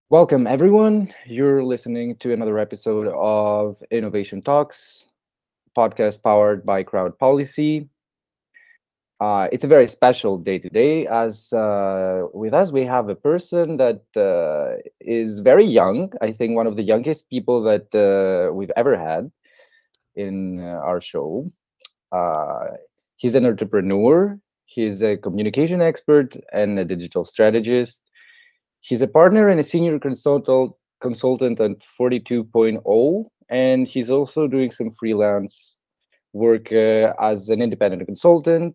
Welcome, everyone. You're listening to another episode of Innovation Talks, podcast powered by Crowd Policy. It's a very special day today, as with us we have a person that is very young. I think one of the youngest people that we've ever had in our show. Uh, he's an entrepreneur, he's a communication expert, and a digital strategist. He's a partner and a senior consultant at 42.0, and he's also doing some freelance work as an independent consultant.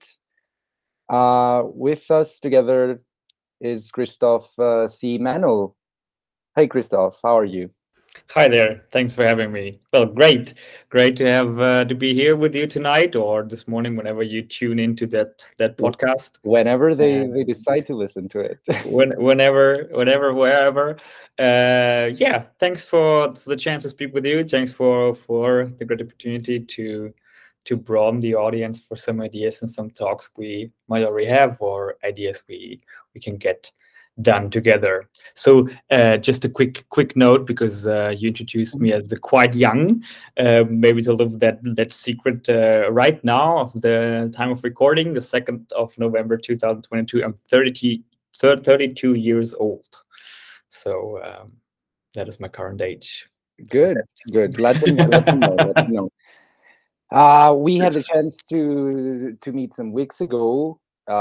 With us together is Christoph C. Manuel. Hey, Christoph, how are you? Hi there. Thanks for having me. Well, great to have to be here with you tonight or this morning, whenever you tune into that W- podcast. Whenever they And decide to listen to it. whenever, wherever. Yeah. Thanks for the chance to speak with you. Thanks for the great opportunity to broaden the audience for some ideas and some talks we might already have or ideas we can get done together. So just a quick note because you introduced me as the quite young. Maybe to live that secret right now of the time of recording, the 2nd of November 2022. I'm 32 years old. So that is my current age. Good, good. Let them know. We had the chance to meet some weeks ago.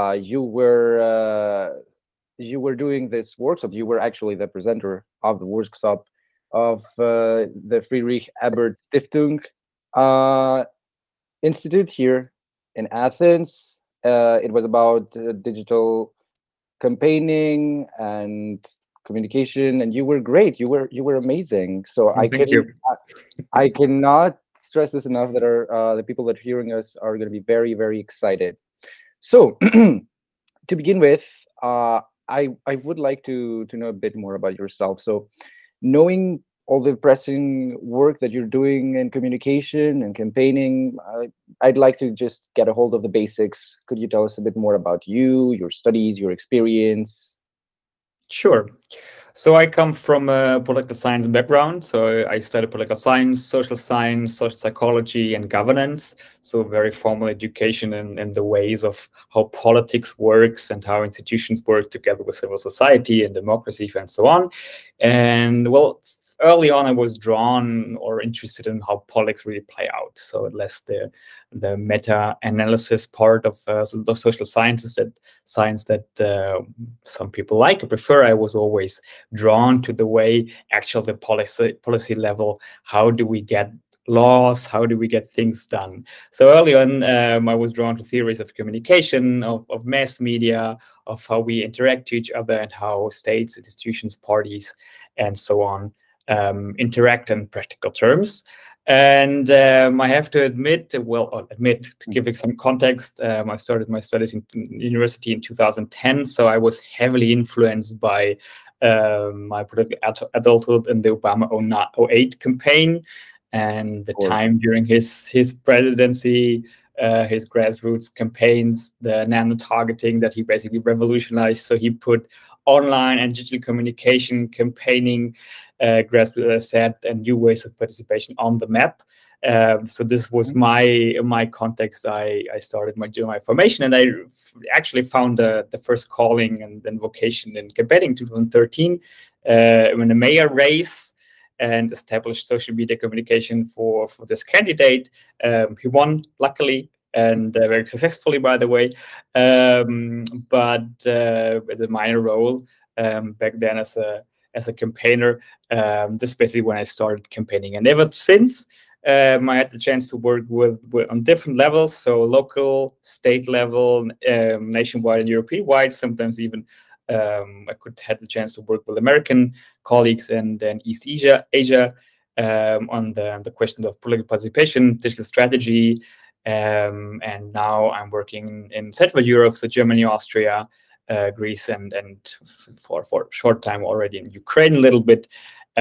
You were doing this workshop. You were actually the presenter of the workshop of the Friedrich Ebert Stiftung uh, Institute here in Athens. It was about digital campaigning and communication, and you were great. You were amazing. So Thank you. I cannot stress this enough that are the people that are hearing us are going to be very very excited. So to begin with, I would like to know a bit more about yourself. So, knowing all the pressing work that you're doing in communication and campaigning, I'd like to just get a hold of the basics. Could you tell us a bit more about you, your studies, your experience? Sure. So I come from a political science background. So I studied political science, social psychology, and governance. So very formal education in the ways of how politics works and how institutions work together with civil society and democracy and so on. And well, early on, I was drawn or interested in how politics really play out. So less the meta-analysis part of the social science that some people like or prefer. I was always drawn to the way actual the policy level. How do we get laws? How do we get things done? So early on, I was drawn to theories of communication, of mass media, of how we interact to each other, and how states, institutions, parties, and so on interact in practical terms. And I have to admit, to give it some context, I started my studies in university in 2010, so I was heavily influenced by my political adulthood in the Obama '08 campaign and the Or time during his presidency, his grassroots campaigns, the nano targeting that he basically revolutionized. So he put online and digital communication campaigning, grassroots, as I said, and new ways of participation on the map. So this was my context. I started my formation, and I actually found the first calling and then vocation in campaigning in 2013 in the mayor race, and established social media communication for this candidate. He won, luckily, and very successfully, by the way, but with a minor role back then as a campaigner. This is basically when I started campaigning, and ever since. I had the chance to work with on different levels, so local, state level, nationwide, and European wide. Sometimes even I could had the chance to work with American colleagues and then East Asia on the questions of political participation, digital strategy, and now I'm working in Central Europe, so Germany, Austria, Greece, and for a short time already in Ukraine a little bit.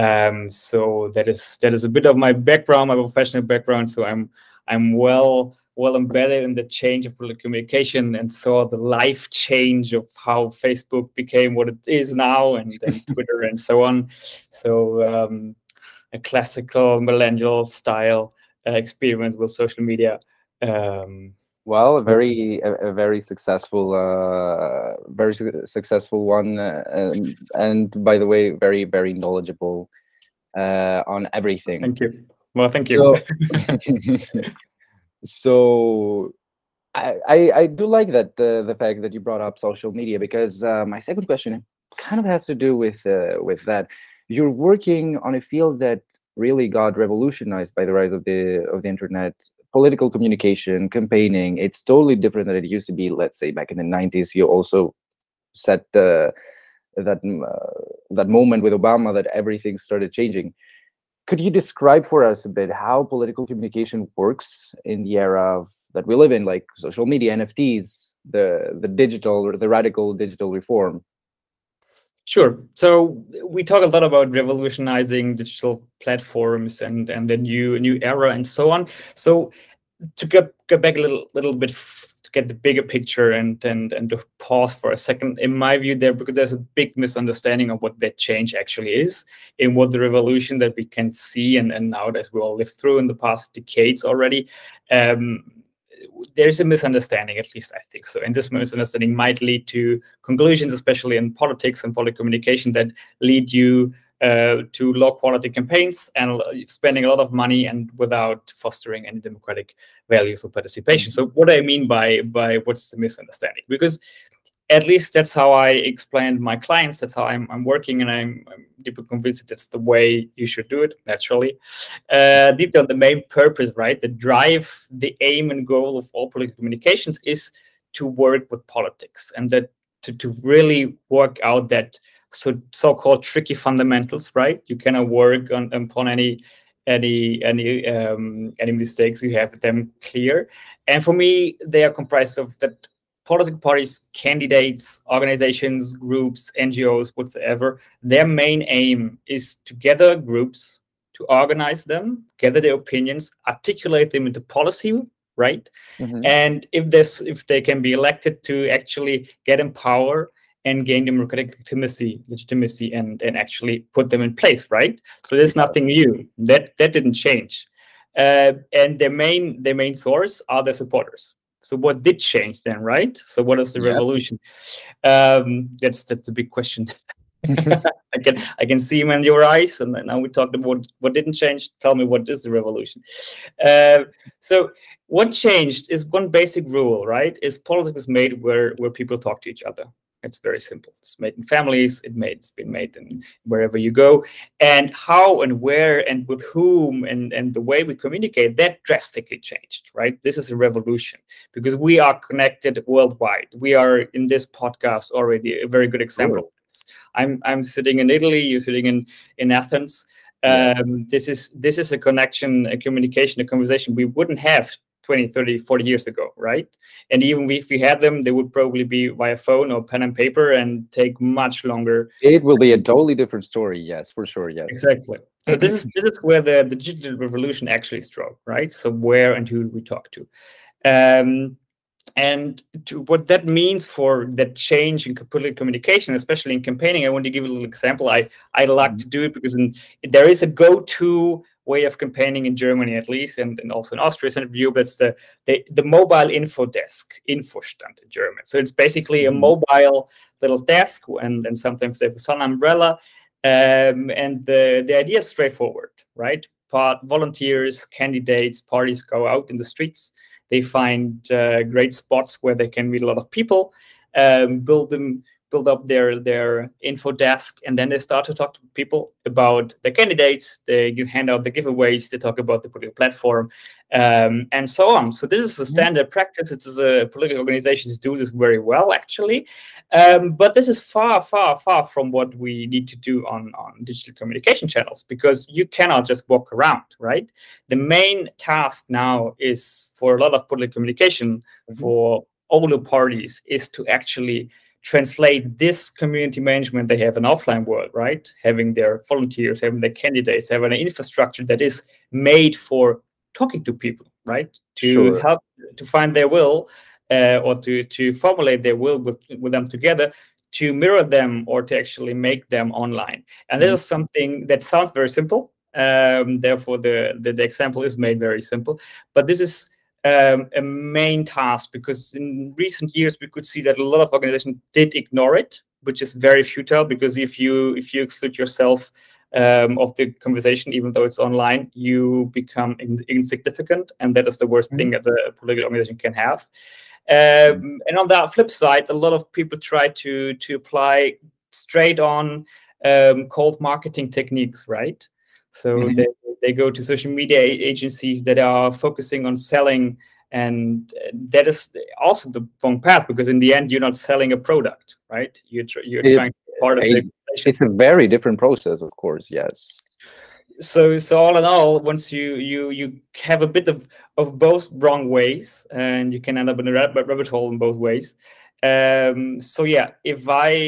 So that is a bit of my background, my professional background. So I'm well well embedded in the change of political communication and saw the life change of how Facebook became what it is now, and Twitter and so on. So a classical millennial style experience with social media. Well, a very successful, successful one, and by the way, very, very knowledgeable on everything. Thank you. Well, thank So, you. so I do like that the fact that you brought up social media, because my second question kind of has to do with that. You're working on a field that really got revolutionized by the rise of the internet. Political communication, campaigning, it's totally different than it used to be, let's say back in the 90s. You also set that moment with Obama that everything started changing. Could you describe for us a bit how political communication works in the era that we live in, like social media, NFTs, the digital, or the radical digital reform? Sure. So we talk a lot about revolutionizing digital platforms and the new era and so on. So to get back a little bit to get the bigger picture and to pause for a second, in my view, because there's a big misunderstanding of what that change actually is, in what the revolution that we can see and now as we all lived through in the past decades already. There's a misunderstanding, at least I think so. And this misunderstanding might lead to conclusions, especially in politics and political communication, that lead you to low quality campaigns and spending a lot of money and without fostering any democratic values or participation. So what I mean by what's the misunderstanding? Because at least that's how I explained my clients. That's how I'm working, and I'm deeply convinced that that's the way you should do it, naturally. Deep down, the main purpose, right, the drive, the aim and goal of all political communications is to work with politics, and that to really work out that so-called tricky fundamentals, right? You cannot work upon any mistakes. You have them clear, and for me, they are comprised of that. Political parties, candidates, organizations, groups, NGOs, whatever, their main aim is to gather groups, to organize them, gather their opinions, articulate them into policy, right? Mm-hmm. And if they can be elected, to actually get in power and gain democratic legitimacy and actually put them in place, right? So there's nothing new. That didn't change. And their main source are their supporters. So what did change then, right? So what is the revolution? That's a big question. I can see them in your eyes, and now we talked about what didn't change. Tell me, what is the revolution? So what changed is one basic rule, right? Is politics is made where people talk to each other. It's very simple. It's made in families. It's been made in wherever you go. And how and where and with whom and the way we communicate, that drastically changed, right? This is a revolution because we are connected worldwide. We are in this podcast already a very good example of this. I'm sitting in Italy. You're sitting in Athens. This is a connection, a communication, a conversation we wouldn't have 20, 30, 40 years ago, right? And even if we had them, they would probably be via phone or pen and paper and take much longer. It will be a totally different story, yes, for sure, yes. Exactly. So this is where the digital revolution actually struck, right? So where and who do we talk to? And to what that means for that change in political communication, especially in campaigning, I want to give a little example. I like to do it because there is a go-to way of campaigning in Germany, at least, and also in Austria, center view. That's the mobile info desk, Infostand in German. So it's basically a mobile little desk, and sometimes they have a sun umbrella. And the idea is straightforward, right? Volunteers, candidates, parties go out in the streets. They find great spots where they can meet a lot of people, build up their info desk, and then they start to talk to people about the candidates. They hand out the giveaways. They talk about the political platform, and so on. So this is a standard practice. It is political organizations do this very well, actually. But this is far, far, far from what we need to do on digital communication channels, because you cannot just walk around, right? The main task now is for a lot of political communication for older parties is to actually translate this community management they have in offline world, right? Having their volunteers, having their candidates, having an infrastructure that is made for talking to people, right? To Sure. help to find their will, or to formulate their will with them together, to mirror them or to actually make them online. And this is something that sounds very simple. Therefore, the example is made very simple. But this is a main task, because in recent years we could see that a lot of organizations did ignore it, which is very futile, because if you exclude yourself of the conversation, even though it's online, you become insignificant, and that is the worst thing that a political organization can have. And on that flip side, a lot of people try to apply straight on cold marketing techniques, right? So they go to social media agencies that are focusing on selling, and that is also the wrong path, because in the end you're not selling a product, right? You're trying to be part of the conversation. It's a very different process, of course. Yes. So all in all, once you have a bit of both wrong ways, and you can end up in a rabbit hole in both ways. So yeah, if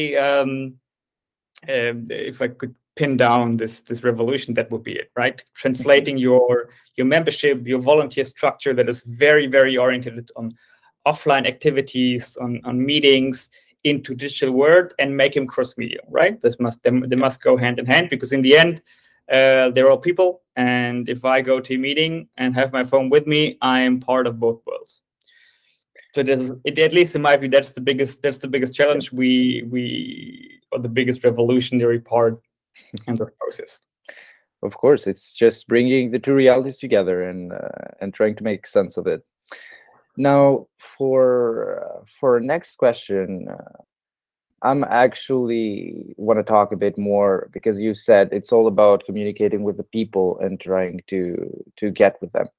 I could pin down this revolution, that would be it, right? Translating your membership, your volunteer structure that is very, very oriented on offline activities, on meetings, into digital world, and make them cross media, right? They must go hand in hand, because in the end, they're all people, and if I go to a meeting and have my phone with me, I am part of both worlds. So at least in my view, that's the biggest challenge or the biggest revolutionary part in the process. Of course, it's just bringing the two realities together and trying to make sense of it. Now, for next question, I'm actually want to talk a bit more, because you said it's all about communicating with the people and trying to get with them.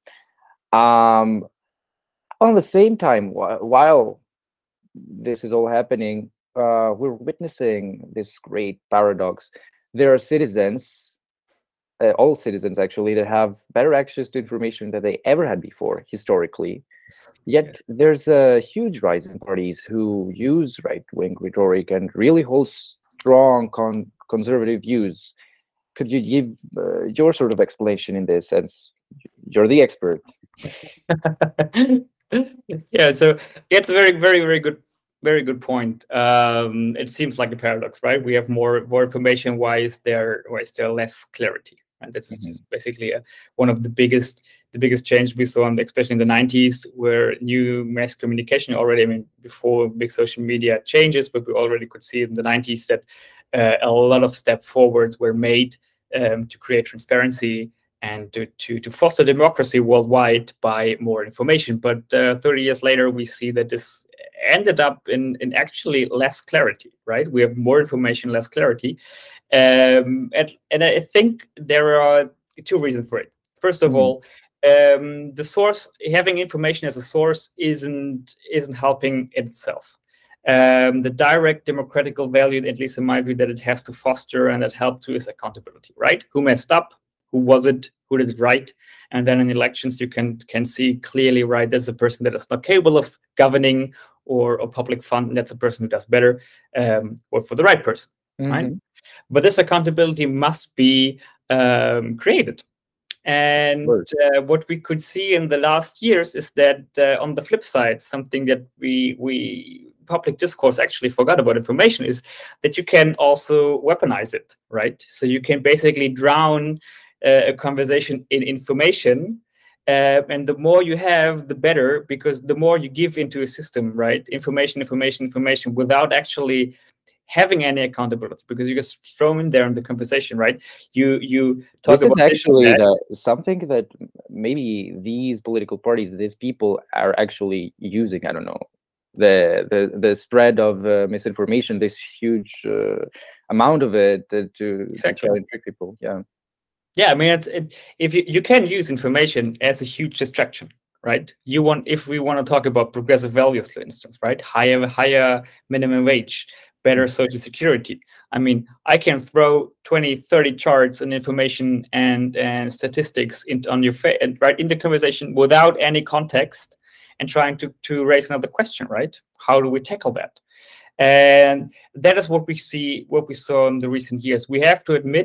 On the same time, while this is all happening, we're witnessing this great paradox. There are citizens, all citizens actually, that have better access to information than they ever had before historically. Yet there's a huge rise in parties who use right-wing rhetoric and really hold strong conservative views. Could you give your sort of explanation in this sense? You're the expert. Yeah, so it's a very, very, very good point. It seems like a paradox, right? We have more information. Why is there less clarity? And that's just basically one of the biggest change we saw, especially in the 90s, where new mass communication already, I mean, before big social media changes, but we already could see in the 90s that a lot of step forwards were made to create transparency and to foster democracy worldwide by more information. But 30 years later, we see that this ended up in actually less clarity, right? We have more information, less clarity. And I think there are two reasons for it. First of all, the source, having information as a source, isn't helping itself. The direct democratical value, at least in my view, that it has to foster and that help to is accountability, right? Who messed up? Who was it? Who did it right? And then in elections, you can see clearly, right, there's a person that is not capable of governing or public fund, and that's a person who does better, or for the right person, right? But this accountability must be created. And what we could see in the last years is that on the flip side, something that we public discourse actually forgot about information is that you can also weaponize it, right? So you can basically drown a conversation in information, and the more you have, the better, because the more you give into a system, right? Information, without actually having any accountability, because you just throw in there in the conversation, right? You talk this about is actually something that maybe these political parties, these people are actually using. I don't know, the spread of misinformation, this huge amount of it to try and trick people. Yeah, I mean, if you can use information as a huge distraction, right? If we want to talk about progressive values, for instance, right? Higher minimum wage, better social security. I mean, I can throw 20, 30 charts and information and statistics on your face, right, in the conversation without any context, and trying to raise another question, right? How do we tackle that? And that is what we saw in the recent years. We have to admit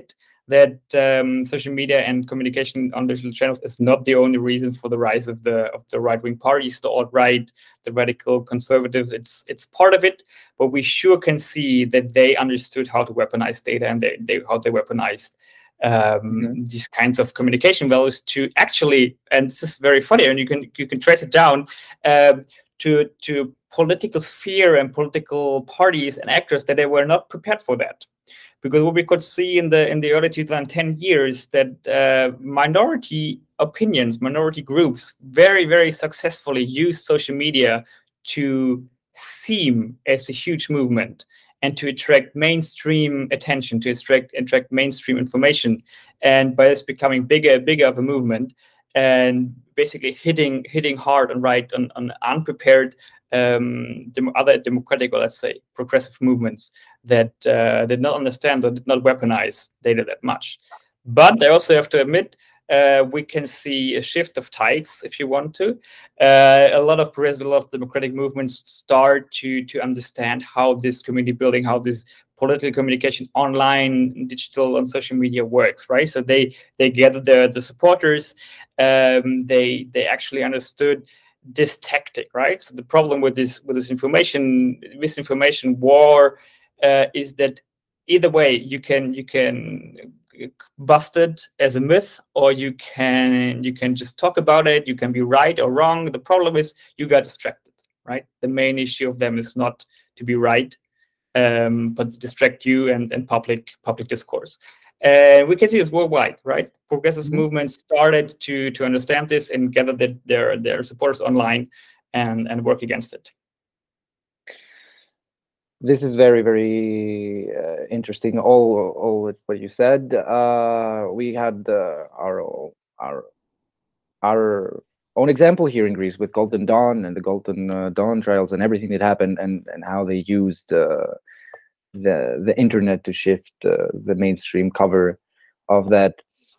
that social media and communication on digital channels is not the only reason for the rise of the right-wing parties, the alt-right, the radical conservatives. It's part of it, but we sure can see that they understood how to weaponize data, and how they weaponized these kinds of communication values to actually, and this is very funny, and you can trace it down to political sphere and political parties and actors that they were not prepared for that. Because what we could see in the early 2010 years, that minority opinions, minority groups, very, very successfully used social media to seem as a huge movement and to attract mainstream attention, to attract mainstream information, and by this becoming bigger and bigger of a movement, and basically hitting hard and right on unprepared other democratic, or let's say progressive movements that did not understand or did not weaponize data that much. But I also have to admit, we can see a shift of tides, if you want to. A lot of progressive, a lot of democratic movements start to understand how this community building, how this political communication online, digital, on social media works, right? So they gather the supporters. They actually understood this tactic, right? So the problem with this misinformation war is that either way you can bust it as a myth, or you can just talk about it. You can be right or wrong. The problem is you got distracted, right? The main issue of them is not to be right, but to distract you and public discourse. And we can see this worldwide, right? Progressive movements started to understand this and gather their supporters online and work against it. This is very, very interesting. All what you said. We had our own example here in Greece with Golden Dawn and the Golden Dawn trials and everything that happened, and how they used the internet to shift the mainstream cover of that.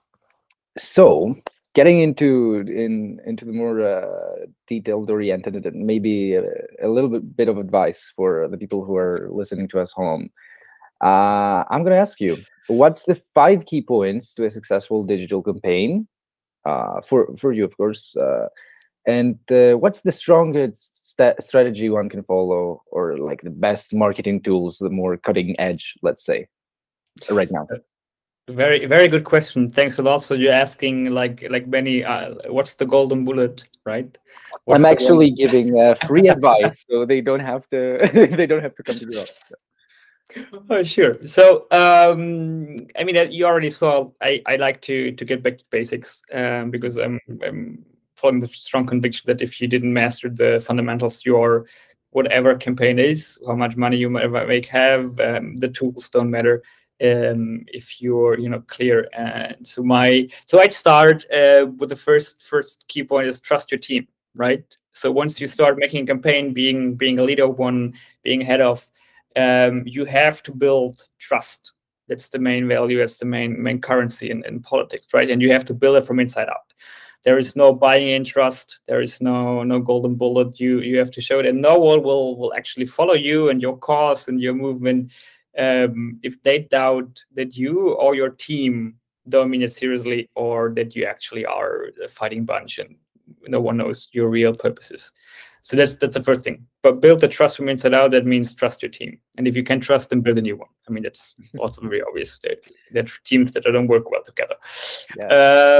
So, getting into the more detailed oriented and maybe a little bit of advice for the people who are listening to us home, I'm going to ask you, what's the 5 key points to a successful digital campaign for you, of course, and what's the strongest strategy one can follow, or like the best marketing tools, the more cutting edge, let's say, right now? Very, very good question. Thanks a lot. So you're asking like many, what's the golden bullet, right? I'm actually giving free advice, so they don't have to come to you. Oh, sure. So, I mean, you already saw. I like to get back to basics because I'm following the strong conviction that if you didn't master the fundamentals, your whatever campaign is, how much money you might have, the tools don't matter. If you're clear. And so I'd start with the first key point is trust your team, right? So once you start making a campaign, being a leader of one, being head of, you have to build trust. That's the main value. That's the main currency in politics, right? And you have to build it from inside out. There is no buying in trust. There is no golden bullet. You have to show it, and no one will actually follow you and your cause and your movement if they doubt that you or your team don't mean it seriously, or that you actually are a fighting bunch and no one knows your real purposes. So that's the first thing. But build the trust from inside out. That means trust your team, and if you can trust them, build a new one. I mean, that's also very obvious. There are teams that don't work well together. Yeah.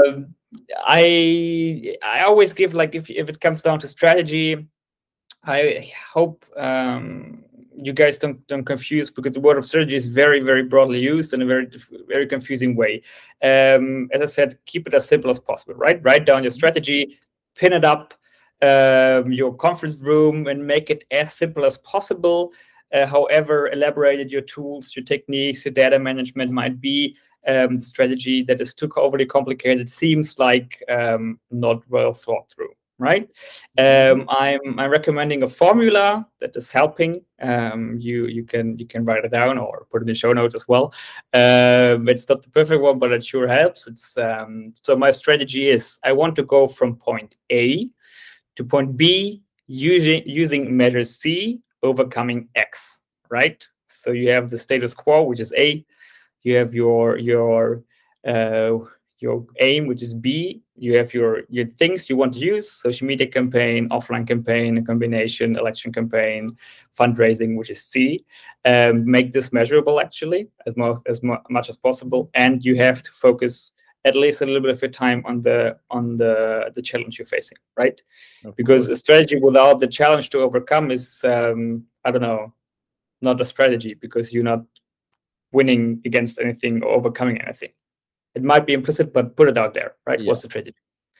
I always give, like, if it comes down to strategy, I hope you guys don't confuse, because the word of strategy is very, very broadly used in a very, very confusing way. As I said, keep it as simple as possible, right? Write down your strategy, pin it up your conference room, and make it as simple as possible. However elaborated your tools, your techniques, your data management might be, strategy that is too overly complicated seems like not well thought through. Right, I'm recommending a formula that is helping. You can write it down or put it in the show notes as well. It's not the perfect one, but it sure helps. It's so my strategy is I want to go from point A to point B using measure C, overcoming X. Right. So you have the status quo, which is A. You have your your aim, which is B. You have your things you want to use: social media campaign, offline campaign, a combination, election campaign, fundraising, which is C. Make this measurable, actually, as much as possible, and you have to focus at least a little bit of your time on the challenge you're facing, right? Because a strategy without the challenge to overcome is, I don't know, not a strategy, because you're not winning against anything or overcoming anything. It might be implicit, but put it out there, right? Yeah. What's the strategy?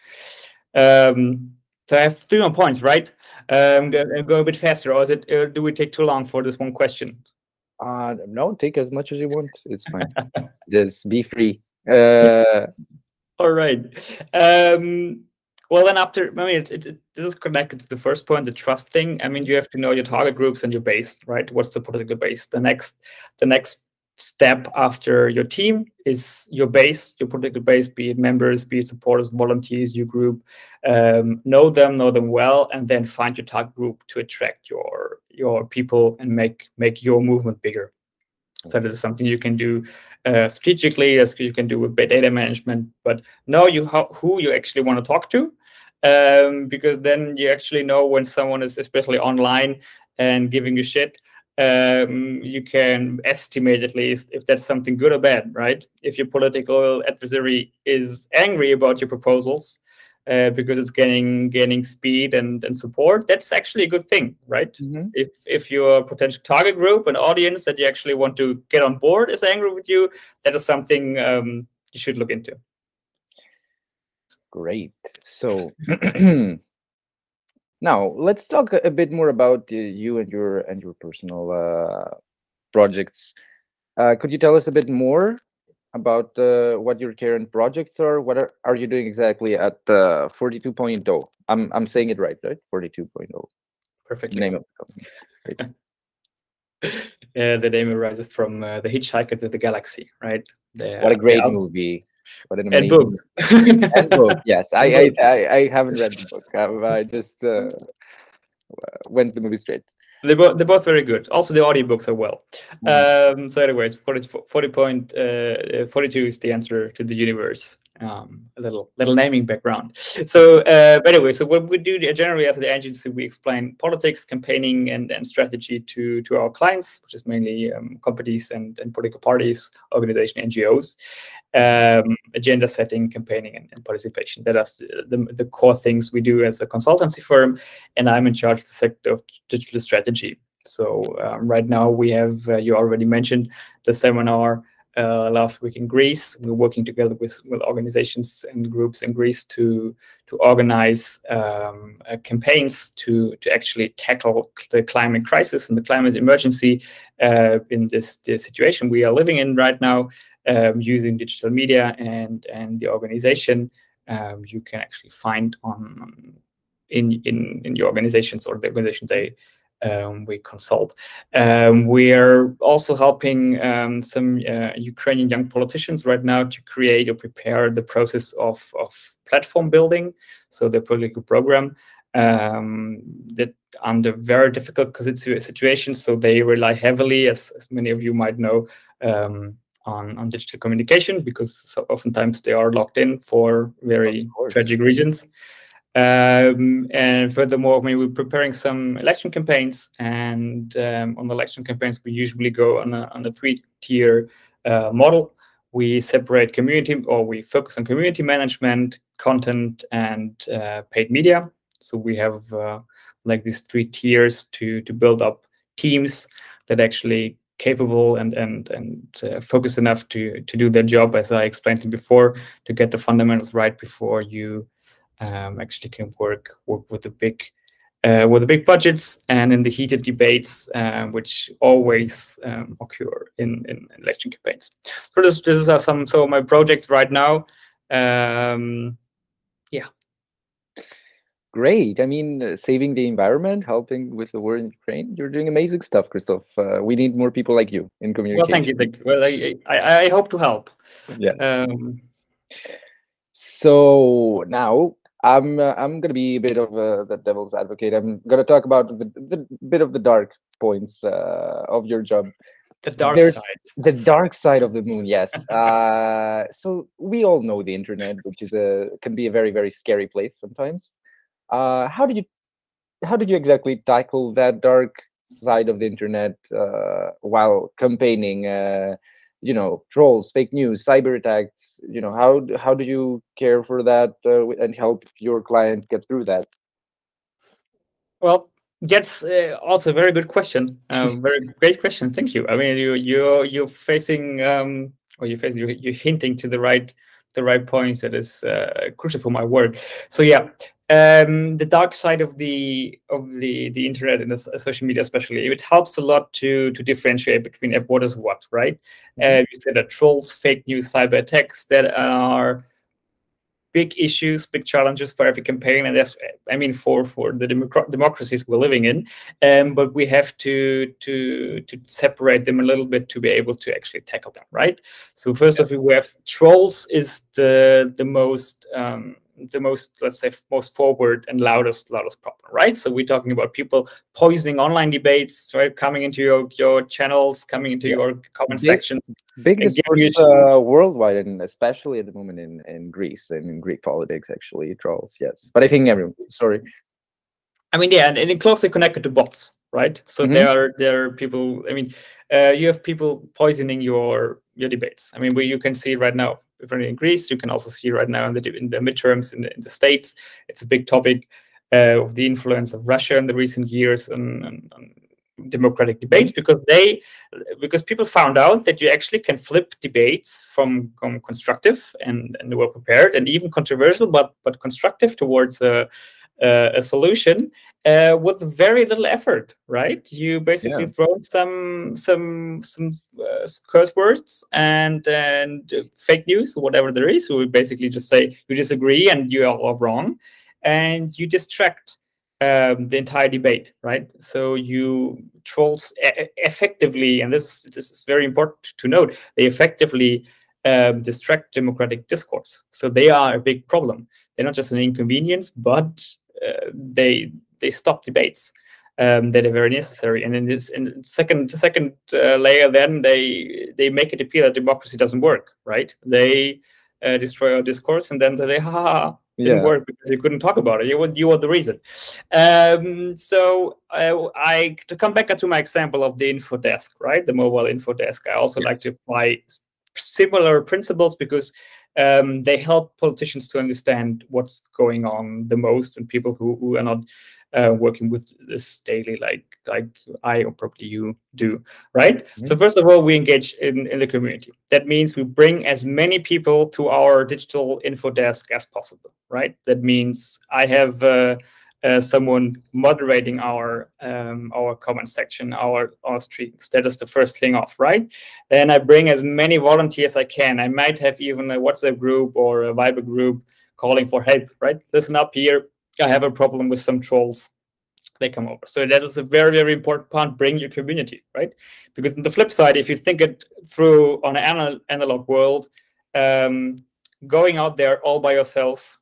So I have 3 more points, right? Go a bit faster, or do we take too long for this one question? No, take as much as you want. It's fine. Just be free. All right. Well, then after, I mean, this is connected to the first point, the trust thing. I mean, you have to know your target groups and your base, right? What's the political base? The next step after your team is your base, your political base, be it members, be it supporters, volunteers, your group. Know them well, and then find your target group to attract your people and make your movement bigger. So this is something you can do strategically, as you can do with data management, but know who you actually want to talk to, because then you actually know when someone is, especially online, and giving you shit. You can estimate at least if that's something good or bad, right? If your political adversary is angry about your proposals because it's gaining speed and support, that's actually a good thing, right? Mhm. If your potential target group and audience that you actually want to get on board is angry with you, that is something you should look into. Great. So now let's talk a bit more about you and your personal projects. Could you tell us a bit more about what your current projects are? What are you doing exactly at 42.0? I'm saying it right? 42.0. Perfectly. Name of the company. Right. The name arises from The Hitchhiker to the Galaxy, right? What a great movie! What an And amazing book. and book. Yes, And book. I haven't read the book. I just went the movie straight. They're both very good. Also, the audiobooks are well. So anyways, 42 is the answer to the universe. A little naming background. So anyway, so what we do generally as the agency, we explain politics, campaigning, and strategy to our clients, which is mainly companies and political parties, organization, NGOs. Agenda setting, campaigning, and participation. That are the core things we do as a consultancy firm, and I'm in charge of the sector of digital strategy. So right now we have, you already mentioned, the seminar last week in Greece. We're working together with organizations and groups in Greece to organize campaigns to actually tackle the climate crisis and the climate emergency in this situation we are living in right now. Using digital media and the organization, you can actually find in your organizations or the organization we consult. We are also helping some Ukrainian young politicians right now to create or prepare the process of platform building, so the political program that under very difficult situations. So they rely heavily, as many of you might know, on digital communication, because so oftentimes they are locked in for very tragic reasons. And furthermore, we're preparing some election campaigns, and on the election campaigns, we usually go on a 3-tier model. We separate community, or we focus on community management, content, and paid media. So we have like these 3 tiers to build up teams that actually capable and focused enough to do their job, as I explained before, to get the fundamentals right before you actually can work with the big budgets and in the heated debates, which always occur in election campaigns. So this are some of my projects right now. Yeah. Great. I mean, saving the environment, helping with the war in Ukraine. You're doing amazing stuff, Christoph. We need more people like you in communication. Well, thank you. Well, I hope to help. Yeah. So now I'm gonna be a bit of the devil's advocate. I'm gonna talk about the bit of the dark points of your job. The dark side. The dark side of the moon, yes. So we all know the internet, which is a can be a very, very scary place sometimes. How did you exactly tackle that dark side of the internet while campaigning? Trolls, fake news, cyber attacks. How do you care for that and help your client get through that? Well, that's also a very good question. Very great question. Thank you. I mean, you're facing or you're hinting to the right points that is crucial for my work. So yeah, the dark side of the internet and the social media, especially, it helps a lot to differentiate between what is what, right? You said that trolls, fake news, cyber attacks that are big issues, big challenges for every campaign, and that's, I mean, for the democracies we're living in. But we have to separate them a little bit to be able to actually tackle them, right? So first of all, we have trolls is the most, let's say, most forward and loudest problem, right? So we're talking about people poisoning online debates, right? Coming into your channels, coming into your comment section. Big discourse worldwide, and especially at the moment in Greece and in Greek politics, actually, trolls, yes. But I think everyone, sorry. I mean, yeah, and it's closely connected to bots, right? So there are people, I mean, you have people poisoning your debates. I mean, you can see right now, in Greece, you can also see right now in the midterms in the States, it's a big topic of the influence of Russia in the recent years on democratic debates, because people found out that you actually can flip debates from constructive and well prepared and even controversial, but constructive towards a solution with very little effort, right? You basically throw some curse words and fake news or whatever there is. So we basically just say you disagree and you are all wrong, and you distract the entire debate, right? So you trolls effectively, and this is very important to note, they effectively distract democratic discourse. So they are a big problem. They're not just an inconvenience, but they stop debates that are very necessary. And in the second layer, then they make it appear that democracy doesn't work, right? They destroy our discourse, and then they say, "Ha, didn't work because you couldn't talk about it. You were the reason." So to come back to my example of the info desk, right? The mobile info desk. I also like to apply similar principles because they help politicians to understand what's going on the most, and people who are not working with this daily, like I or probably you do, right? So first of all, we engage in the community. That means we bring as many people to our digital info desk as possible, right? That means I have someone moderating our comment section, our streams. That is the first thing off, right? Then I bring as many volunteers as I can. I might have even a WhatsApp group or a Viber group calling for help, right? Listen up here. I have a problem with some trolls. They come over. So that is a very, very important part. Bring your community, right? Because on the flip side, if you think it through on an analog world, going out there all by yourself,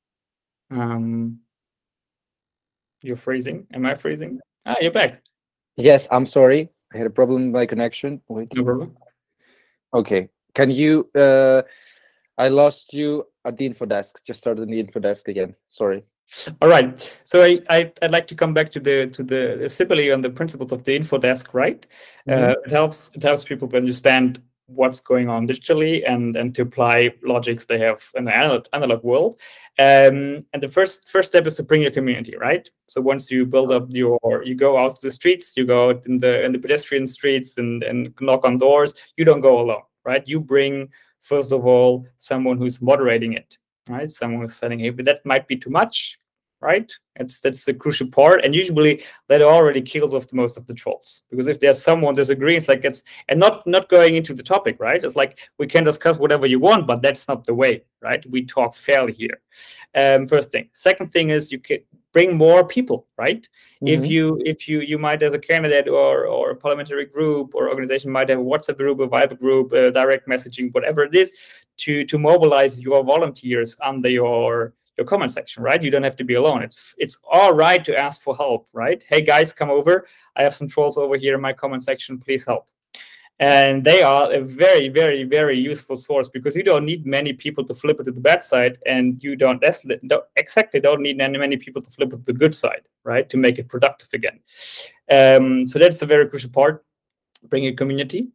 you're freezing. Am I freezing? You're back. Yes, I'm sorry. I had a problem with my connection. Wait. No problem. Okay. Can you? I lost you at the info desk. Just started the info desk again. Sorry. All right. So I'd like to come back to the simply on the principles of the info desk, right? It helps people to understand what's going on digitally and to apply logics they have in the analog world. And the first step is to bring your community, right? So once you build up you go out to the streets, you go out in the pedestrian streets and knock on doors. You don't go alone, right? You bring, first of all, someone who's moderating it, right? Someone who's saying, hey, but that might be too much, right? That's the crucial part, and usually that already kills off the most of the trolls, because if there's someone disagreeing, it's like and not going into the topic, right? It's like we can discuss whatever you want, but that's not the way, right? We talk fairly here. First thing. Second thing is you can bring more people, right? If you might, as a candidate or a parliamentary group or organization, might have a WhatsApp group, a Viber group, direct messaging, whatever it is, to mobilize your volunteers under your comment section, right? You don't have to be alone. It's all right to ask for help, right? Hey guys, come over. I have some trolls over here in my comment section. Please help. And they are a very, very, very useful source, because you don't need many people to flip it to the bad side, and you don't need many people to flip it to the good side, right? To make it productive again. So that's a very crucial part, bring a community.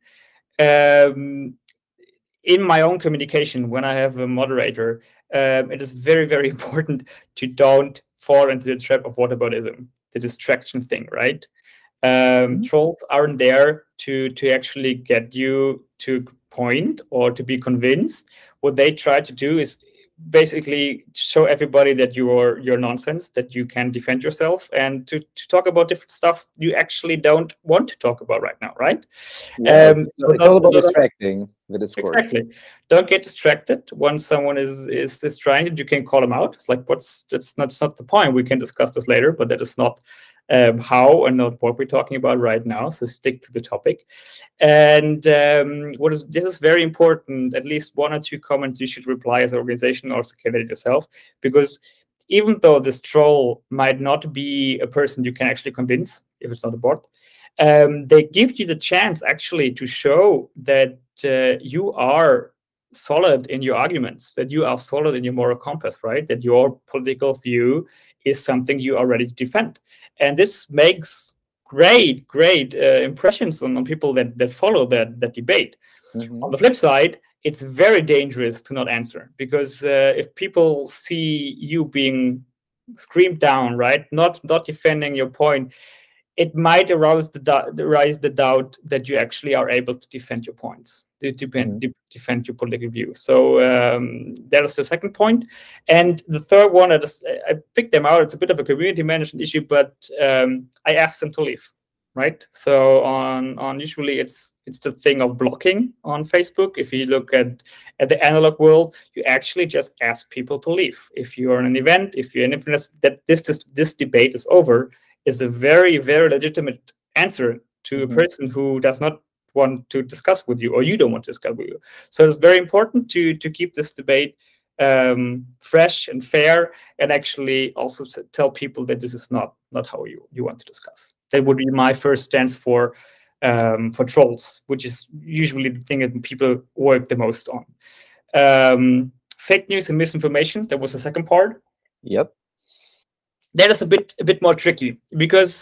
In my own communication, when I have a moderator, it is very, very important to don't fall into the trap of whataboutism, the distraction thing, right? Trolls aren't there to actually get you to point or to be convinced. What they try to do is basically show everybody that you're nonsense, that you can defend yourself, and to talk about different stuff you actually don't want to talk about right now, right? Yeah, it's all about distracting the Discord. Exactly. Don't get distracted. Once someone is trying it, you can call them out. It's like, that's not the point. We can discuss this later, but that is not how and not what we're talking about right now. So stick to the topic. And this is very important. At least 1 or 2 comments you should reply as an organization or as a candidate yourself, because even though this troll might not be a person you can actually convince if it's not a bot, they give you the chance actually to show that you are solid in your arguments, that you are solid in your moral compass, right? That your political view is something you are ready to defend. And this makes great impressions on people that follow that debate. On the flip side, it's very dangerous to not answer, because if people see you being screamed down, right, not defending your point, it might arouse the doubt that you actually are able to defend your points, to defend your political view. So that is the second point. And the third one, I picked them out. It's a bit of a community management issue, but I asked them to leave, right? So on usually it's the thing of blocking on Facebook. If you look at the analog world, you actually just ask people to leave. If you're in an event, if you're in influence, that this debate is over, is a very, very legitimate answer to a person who does not want to discuss with you, or you don't want to discuss with you. So it's very important to keep this debate fresh and fair, and actually also tell people that this is not how you want to discuss. That would be my first stance for trolls, which is usually the thing that people work the most on. Fake news and misinformation, that was the second part. Yep. That is a bit more tricky, because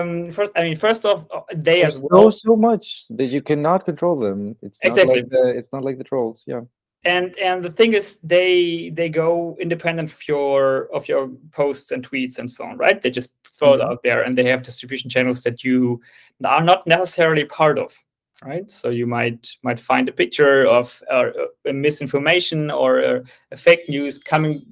first off, There's so much that you cannot control them. It's exactly not like the trolls, yeah. And the thing is, they go independent of your posts and tweets and so on, right? They just throw it out there, and they have distribution channels that you are not necessarily part of, right? So you might find a picture of a misinformation or a fake news coming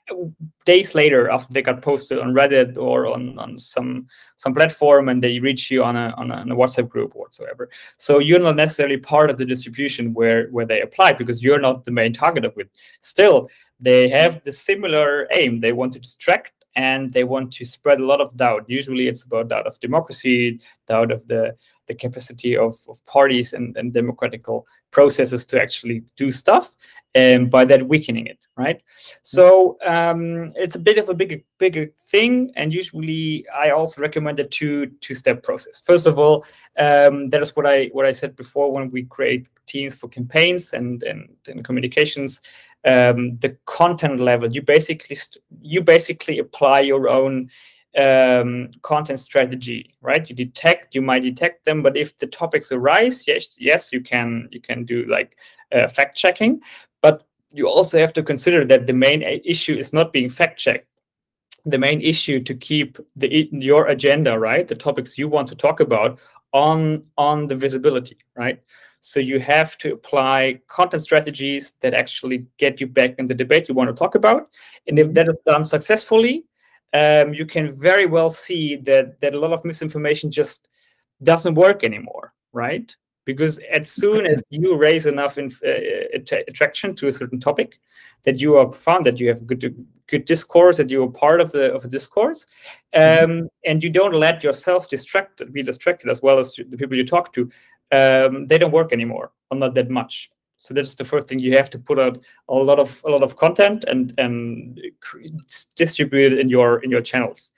days later after they got posted on Reddit or on some platform, and they reach you on a WhatsApp group or whatsoever. So you're not necessarily part of the distribution where they apply, because you're not the main target of it. Still, they have the similar aim. They want to distract, and they want to spread a lot of doubt. Usually it's about doubt of democracy, doubt of the capacity of parties and democratical processes to actually do stuff, and by that weakening it, right? So it's a bit of a bigger thing, and usually I also recommend a two-step process. First of all, that is what I said before, when we create teams for campaigns and communications, the content level, you basically apply your own content strategy, right? You might detect them, but if the topics arise, yes, you can do like fact checking. But you also have to consider that the main issue is not being fact-checked. The main issue to keep your agenda, right, the topics you want to talk about, on the visibility, right? So you have to apply content strategies that actually get you back in the debate you want to talk about. And if that is done successfully, you can very well see that a lot of misinformation just doesn't work anymore, right? Because as soon as you raise enough attraction to a certain topic, that you are profound, that you have good discourse, that you are part of the discourse, and you don't let yourself be distracted, as well as the people you talk to, they don't work anymore, or not that much. So that's the first thing. You have to put out a lot of content and distribute it in your channels.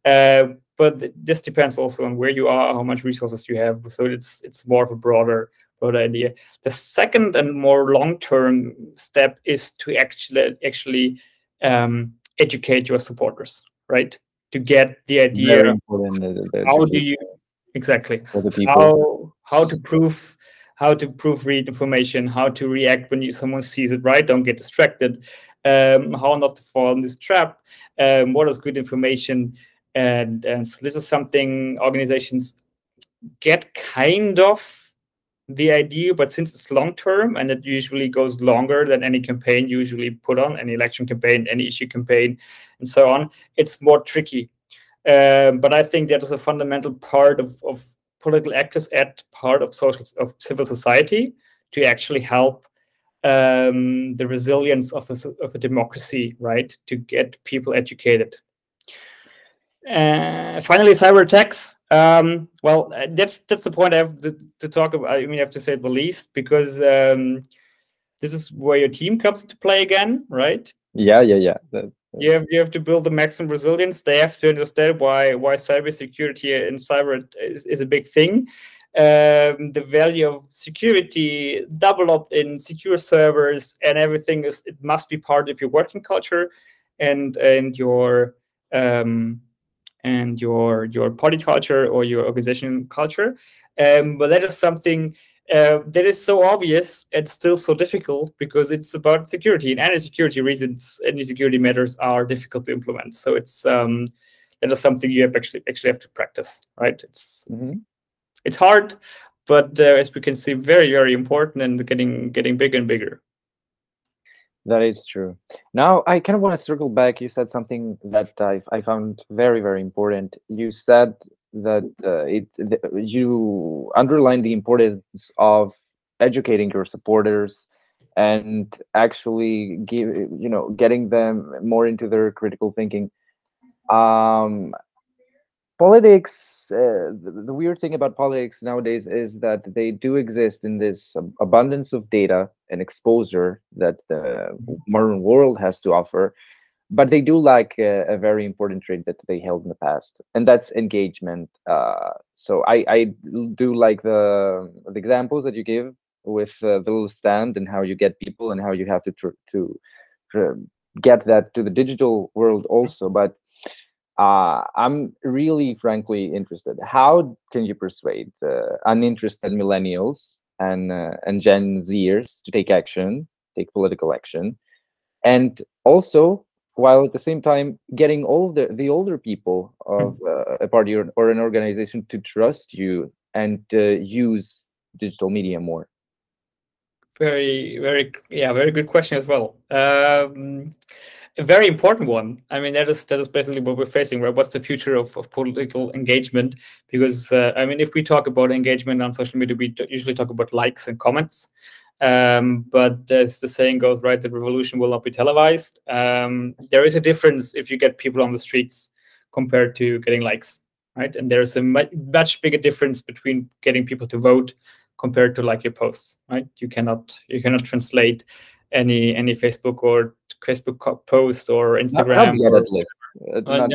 But this depends also on where you are, how much resources you have. So it's more of a broader idea. The second and more long-term step is to actually educate your supporters, right? To get the idea. Very important. How do you exactly for the people. how to proofread information, how to react when someone sees it, right? Don't get distracted. How not to fall in this trap. What is good information? And so this is something organizations get kind of the idea, but since it's long term and it usually goes longer than any campaign usually put on, any election campaign, any issue campaign, and so on, it's more tricky. But I think that is a fundamental part of political actors at part of civil society to actually help the resilience of a democracy, right? To get people educated. Finally, cyber attacks. Well, that's the point I have to talk about. I mean, I have to say the least, because this is where your team comes into play again, right? Yeah. You have to build the maximum resilience. They have to understand why cybersecurity and cyber is a big thing. The value of security developed in secure servers and everything it must be part of your working culture and your party culture or your organization culture. But that is something that is so obvious and still so difficult because it's about security, and any security reasons, any security matters are difficult to implement. So it's that is something you actually have to practice, right? It's hard, but as we can see, very, very important and getting bigger and bigger. That is true. Now, I kind of want to circle back. You said something that I found very, very important. You said that you underlined the importance of educating your supporters and actually getting them more into their critical thinking. Politics, the weird thing about politics nowadays is that they do exist in this abundance of data and exposure that the modern world has to offer, but they do lack a very important trait that they held in the past, and that's engagement. So I do like the examples that you give with the little stand and how you get people and how you have to get that to the digital world also. But I'm really, frankly interested. How can you persuade uninterested millennials and Gen Zers to take action, take political action, and also while at the same time getting all the older people of a party or an organization to trust you and use digital media more? Very, very, very good question as well. A very important one. I mean, that is basically what we're facing, right? What's the future of political engagement? Because I mean, if we talk about engagement on social media, we usually talk about likes and comments. But as the saying goes, right, the revolution will not be televised. There is a difference if you get people on the streets compared to getting likes, right? And there's a much bigger difference between getting people to vote compared to like your posts, right? You cannot translate any Facebook or Facebook post or Instagram. Not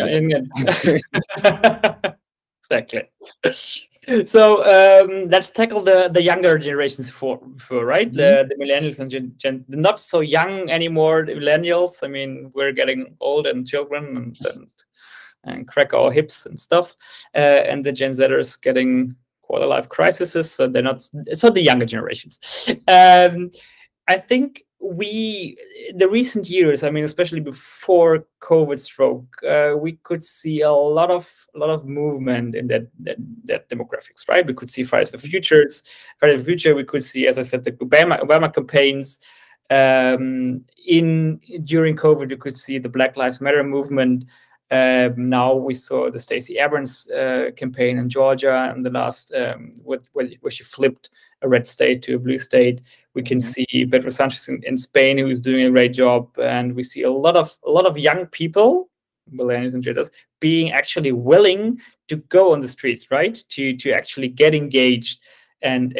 yet. Exactly. So let's tackle the younger generations for right, the millennials and the not so young anymore. The millennials. I mean, we're getting old and children and crack our hips and stuff, and the Gen Zers getting quarter life crises. So they're not. So the younger generations. I think the recent years, I mean, especially before COVID stroke, we could see a lot of movement in that demographics, right? We could see Fridays for Future. We could see, as I said, the Obama campaigns. During COVID, we could see the Black Lives Matter movement. Now we saw the Stacey Abrams campaign in Georgia and the last where she flipped a red state to a blue state. We can see Pedro Sanchez in Spain, who is doing a great job, and we see a lot of young people, millennials and Gen, being actually willing to go on the streets, right? To actually get engaged and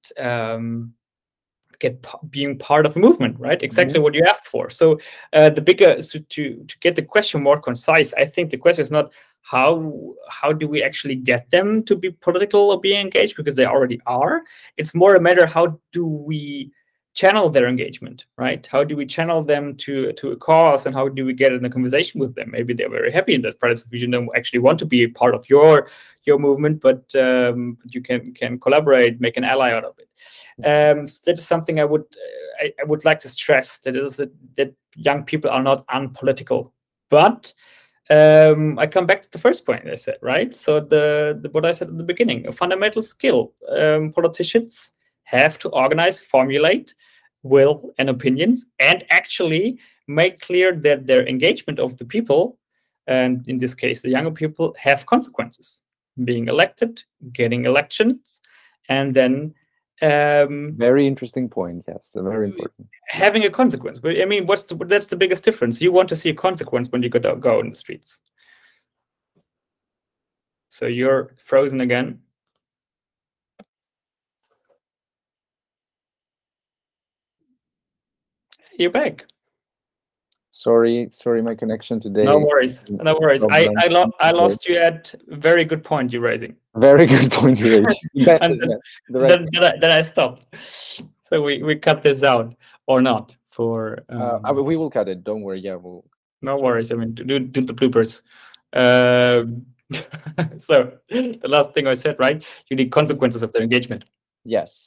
being part of a movement, right? Exactly what you asked for. So to get the question more concise, I think the question is not how do we actually get them to be political or being engaged, because they already are. It's more a matter, how do we channel their engagement, right? How do we channel them to a cause, and how do we get in a conversation with them? Maybe they're very happy that Fridays for Future don't actually want to be a part of your movement, but you can collaborate, make an ally out of it. So that is something I would like to stress, that young people are not unpolitical. But I come back to the first point I said, right? So the what I said at the beginning, a fundamental skill. Politicians have to organize, formulate will and opinions, and actually make clear that their engagement of the people, and in this case the younger people, have consequences. Being elected, getting elections, and then Very interesting point. Yes, very important. having a consequence. But I mean, that's the biggest difference. You want to see a consequence when you go in the streets. So you're frozen again. You're back. Sorry, my connection today. No worries. No worries. I lost you at a very good point you're raising. Very good point you raised. Then I stopped. So we cut this out or not for. We will cut it. Don't worry. Yeah, we'll. No worries. I mean, do the bloopers. So the last thing I said, right? You need consequences of their engagement. Yes.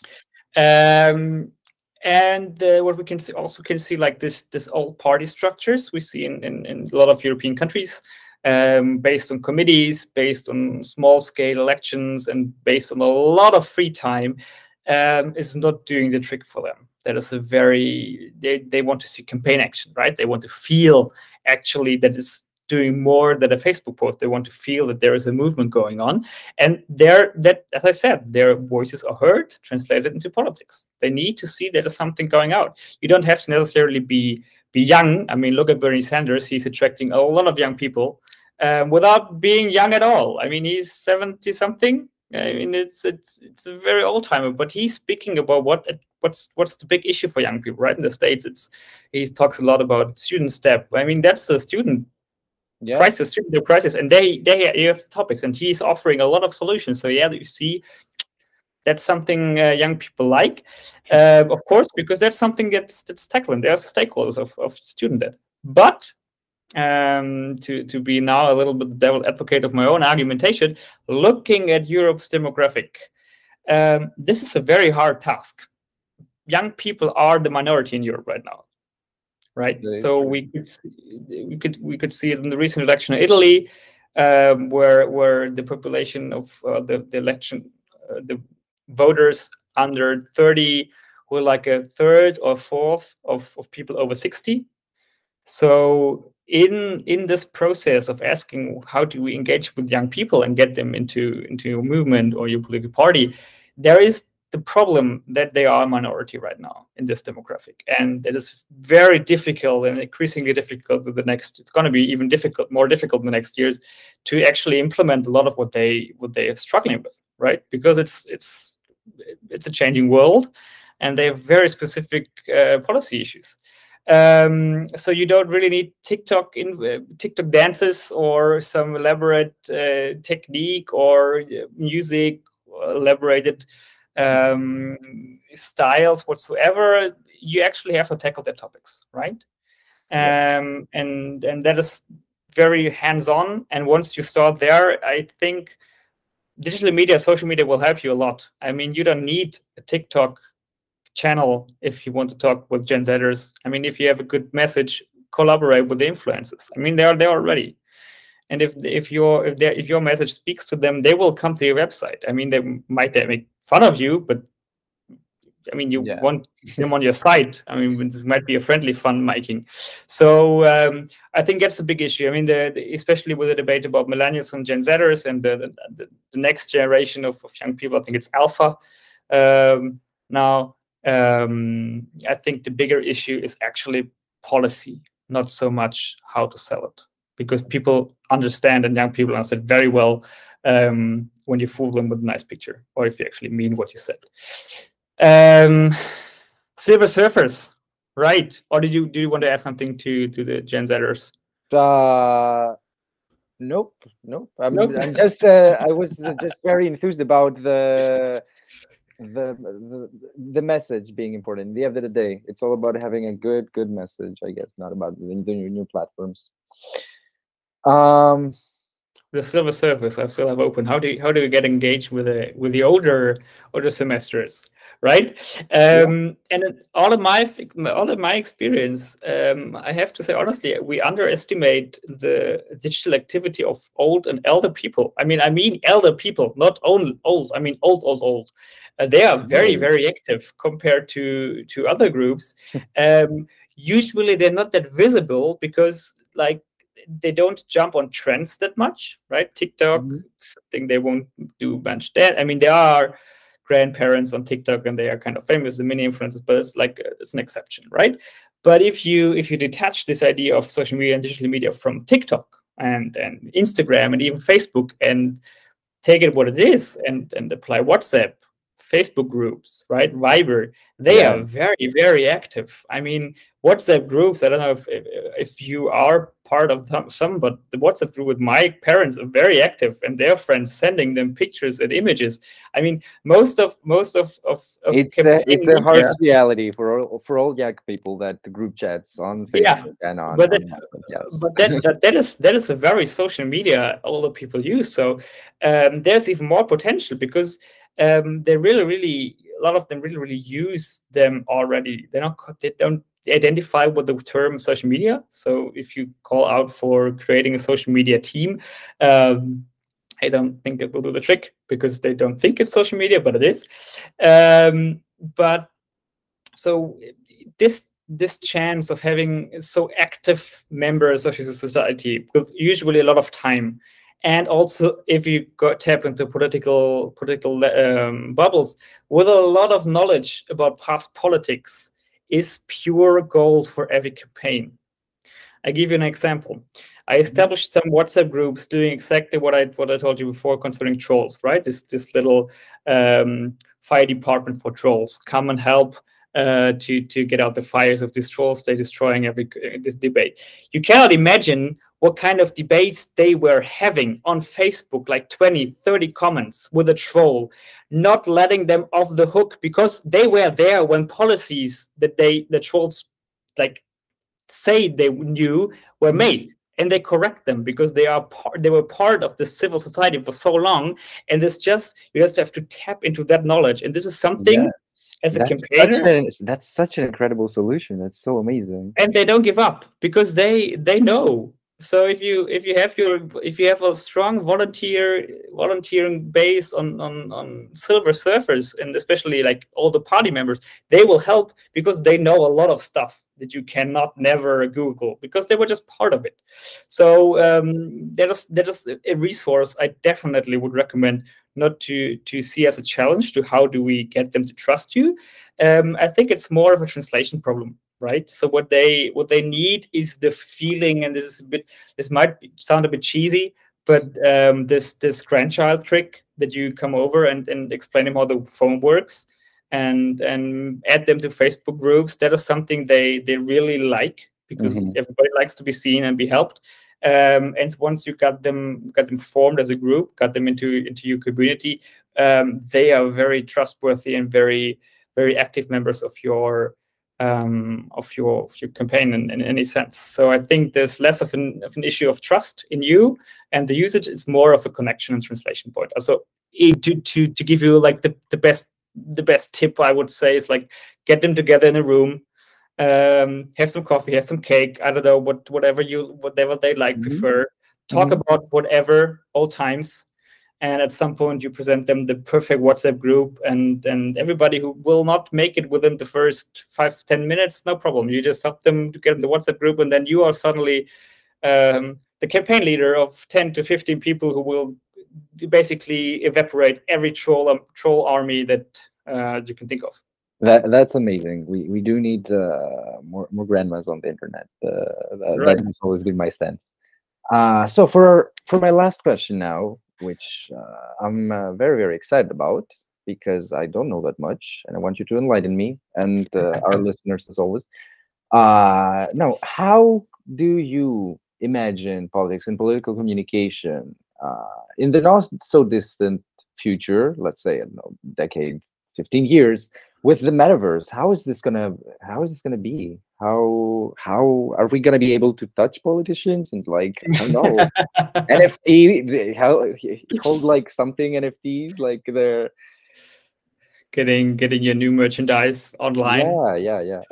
And what we can see like this old party structures we see in a lot of European countries, based on committees, based on small scale elections, and based on a lot of free time, is not doing the trick for them. That is they want to see campaign action, right? They want to feel actually that is doing more than a Facebook post. They want to feel that there is a movement going on, and as I said, their voices are heard, translated into politics. They need to see there is something going out. You don't have to necessarily be young. I mean, look at Bernie Sanders. He's attracting a lot of young people without being young at all. I mean, he's 70 something. I mean, it's a very old timer, but he's speaking about what's the big issue for young people, right? In the States, he talks a lot about student step. I mean, that's a student crisis, student crisis, and you have the topics, and he's offering a lot of solutions. So yeah, you see, that's something young people like, of course, because that's something that's tackling. There's stakeholders of student debt. But to be now a little bit the devil advocate of my own argumentation, looking at Europe's demographic, this is a very hard task. Young people are the minority in Europe right now. Right, so we could see it in the recent election in Italy, where the population of the voters under 30 were like a third or fourth of people over 60. So in this process of asking how do we engage with young people and get them into a movement or your political party, there is the problem that they are a minority right now in this demographic, and it is very difficult and increasingly difficult with it's going to be even more difficult in the next years to actually implement a lot of what they are struggling with, right? Because it's a changing world, and they have very specific policy issues. So you don't really need TikTok dances or some elaborate technique or music, elaborated styles whatsoever. You actually have to tackle their topics, right? And that is very hands-on. And once you start there, I think digital media, social media will help you a lot. I mean, you don't need a TikTok channel if you want to talk with Gen Zers. I mean, if you have a good message, collaborate with the influencers. I mean, they're there already. And if your message speaks to them, they will come to your website. I mean, they might make fun of you, but I mean, you want them on your site. I mean, this might be a friendly fun making. So I think that's a big issue. I mean, especially with the debate about millennials and Gen Zers and the next generation of young people. I think it's Alpha now. I think the bigger issue is actually policy, not so much how to sell it, because people understand, and young people understand very well when you fool them with a nice picture, or if you actually mean what you said. Silver Surfers, right? Or do you want to add something to the Gen Zers? Nope, nope. Nope. I'm just I was just very enthused about the the message being important. At the end of the day, it's all about having a good message, I guess, not about the new platforms. Um, The Silver Surfers I still have open. How do you get engaged with the older semesters, right? yeah. And all of my experience, I have to say honestly, we underestimate the digital activity of old and elder people. I mean elder people, not only old. I mean old. They are very Really? very active compared to other groups. Usually they're not that visible because like they don't jump on trends that much, right? TikTok, Mhm. something they won't do much. That I mean, there are grandparents on TikTok and they are kind of famous, the mini influencers, but it's like it's an exception, right? But if you detach this idea of social media and digital media from TikTok and Instagram and even Facebook and take it what it is and apply WhatsApp, Facebook groups, right? Viber, they Yeah. are very, very active. I mean, WhatsApp groups, I don't know if you are part of some, but the WhatsApp group with my parents are very active and their friends sending them pictures and images. I mean, most of It's campaign a harsh media, reality for all young people that the group chats on yeah. Facebook and But on WhatsApp. Yes. but that is a very social media all the people use. So there's even more potential because they really a lot of them really use them already. They don't identify with the term social media. So if you call out for creating a social media team, um, I don't think it will do the trick because they don't think it's social media, but it is. But so this chance of having so active members of your society with usually a lot of time, and also if you go tap into political bubbles with a lot of knowledge about past politics, is pure gold for every campaign. I give you an example. I Mhm. established some WhatsApp groups doing exactly what I told you before concerning trolls, right? This little fire department for trolls. Come and help to get out the fires of these trolls. They're destroying every this debate. You cannot imagine what kind of debates they were having on Facebook, like 20, 30 comments with a troll, not letting them off the hook because they were there when policies that the trolls like say they knew were Mhm. made, and they correct them because they were part of the civil society for so long. And it's just you just have to tap into that knowledge, and this is something Yes. as a campaigner. That's such an incredible solution. That's so amazing. And they don't give up because they know. So if you have a strong volunteering base on Silver Surfers, and especially like all the party members, they will help because they know a lot of stuff that you cannot never Google because they were just part of it. So that is a resource I definitely would recommend not to see as a challenge to how do we get them to trust you. I think it's more of a translation problem, right? So what they need is the feeling, and this might sound a bit cheesy, but this grandchild trick that you come over and explain them how the phone works and add them to Facebook groups. That is something they really like because Hmm. everybody likes to be seen and be helped. And once you got them formed as a group, got them into your community, they are very trustworthy and very active members of your campaign in any sense. So I think there's less of an issue of trust in you and the usage. It's more of a connection and translation point. Also, to give you like the best tip I would say is like get them together in a room, have some coffee, have some cake. I don't know whatever they like Hmm. prefer. Talk Hmm. about whatever all times, and at some point you present them the perfect WhatsApp group, and everybody who will not make it within the first 5 to 10 minutes, no problem. You just help them to get in the WhatsApp group, and then you are suddenly the campaign leader of 10 to 15 people who will basically evaporate every troll army that you can think of. That's amazing. We do need more grandmas on the internet. That Right. has always been my stance. So for my last question now, which I'm very excited about because I don't know that much, and I want you to enlighten me and our listeners as always. Now, how do you imagine politics and political communication in the not so distant future, let's say, I don't know, decade, 15 years, with the metaverse, how is this gonna be? How are we gonna be able to touch politicians and, like, I don't know, NFT, how hold like something NFTs, like they're getting your new merchandise online. yeah.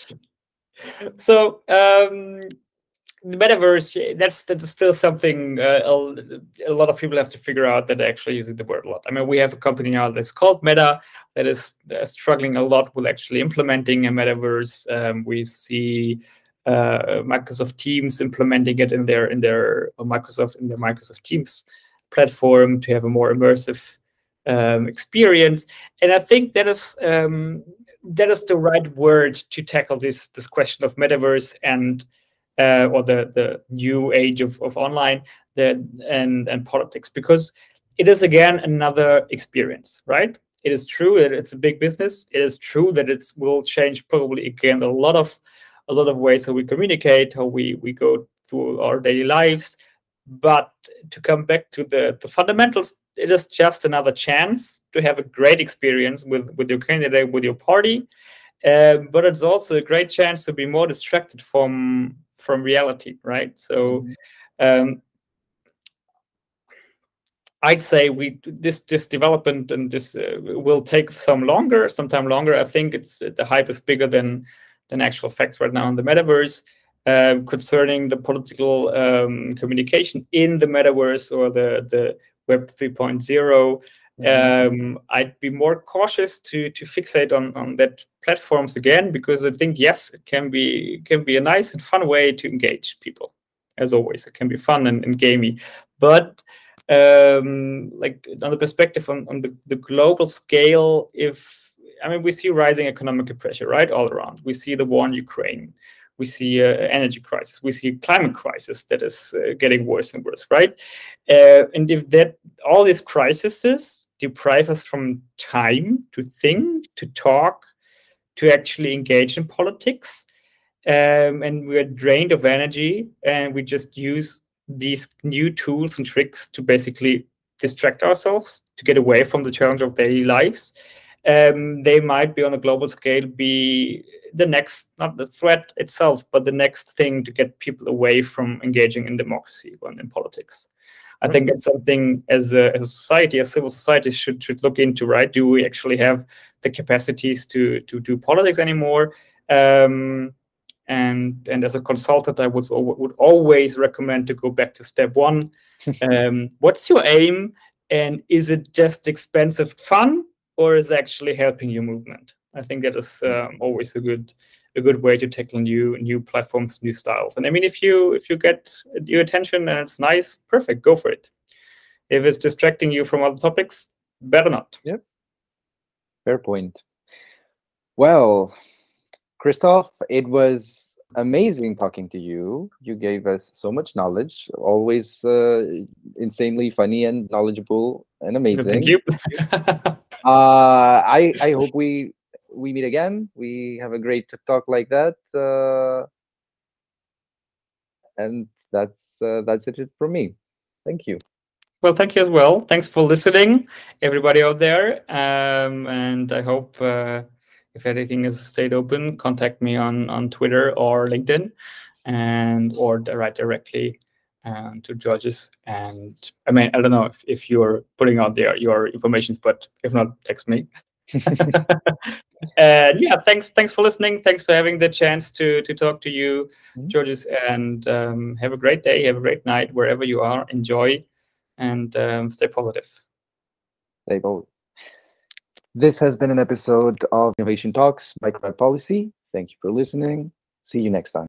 So the metaverse, that's still something a lot of people have to figure out, that actually using the word a lot. I mean, we have a company now that's called Meta that is struggling a lot with actually implementing a metaverse. We see Microsoft Teams implementing it in their Microsoft Teams platform to have a more immersive experience. And I think that is the right word to tackle this question of metaverse and or the new age of online and politics, because it is again another experience, right? It is true that it's a big business. It is true that it will change probably again a lot of ways how we communicate, how we go through our daily lives. But to come back to the fundamentals, it is just another chance to have a great experience with your candidate, with your party. But it's also a great chance to be more distracted from reality, right? So I'd say this development and this will take some time longer. I think the hype is bigger than actual facts right now in the metaverse concerning the political communication in the metaverse or the Web 3.0. I'd be more cautious to fixate on that platforms again, because I think, yes, it can be a nice and fun way to engage people. As always, it can be fun and gamey, but like on the perspective on the global scale, we see rising economic pressure right all around. We see the war in Ukraine. We see energy crisis. We see climate crisis that is getting worse and worse, right? And if all these crises deprive us from time to think, to talk, to actually engage in politics, and we're drained of energy, and we just use these new tools and tricks to basically distract ourselves, to get away from the challenge of daily lives, they might be on a global scale be the next, not the threat itself, but the next thing to get people away from engaging in democracy and in politics. I think it's something as a society, as civil society, should look into, right? Do we actually have the capacities to do politics anymore? And as a consultant, I would always recommend to go back to step one. What's your aim? And is it just expensive fun, or is it actually helping your movement? I think that is always a good way to tackle new platforms, new styles. And I mean, if you get your attention and it's nice, perfect, go for it. If it's distracting you from other topics, better not. Yep. Fair point. Well, Christoph, it was amazing talking to you. You gave us so much knowledge, always insanely funny and knowledgeable and amazing. Thank you. I hope we meet again. We have a great talk like that, and that's it from me. Thank you. Well, thank you as well. Thanks for listening, everybody out there. And I hope if anything has stayed open, contact me on Twitter or LinkedIn, or write directly to Georges. And I mean, I don't know if you're putting out there your information, but if not, text me. Yeah, thanks for listening. Thanks for having the chance to talk to you, Georges. And have a great day, have a great night wherever you are. Enjoy. And stay positive. Stay bold. This has been an episode of Innovation Talks by Crowd Policy. Thank you for listening. See you next time.